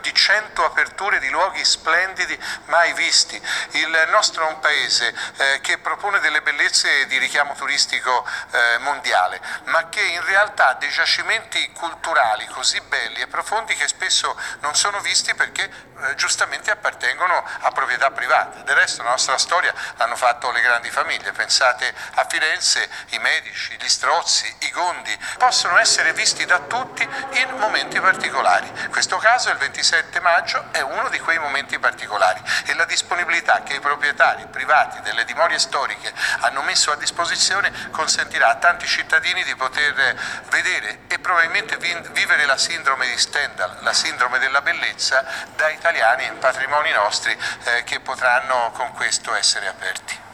di 100 aperture di luoghi splendidi mai visti. Il nostro è un paese che propone delle bellezze di richiamo turistico mondiale, ma che in realtà ha dei giacimenti culturali così belli e profondi che spesso non sono visti perché giustamente appartengono a proprietà private. Del resto la nostra storia l'hanno fatto le grandi famiglie, pensate a Firenze, i Medici, gli Strozzi, i Gondi, possono essere visti da tutti in momenti particolari. In questo caso il 27 maggio è uno di quei momenti particolari e la disponibilità che i proprietari privati delle dimore storiche hanno messo a disposizione consentirà a tanti cittadini di poter vedere e probabilmente vivere la sindrome di Stendhal, la sindrome della bellezza, da italiani, patrimoni nostri che potranno con questo essere aperti.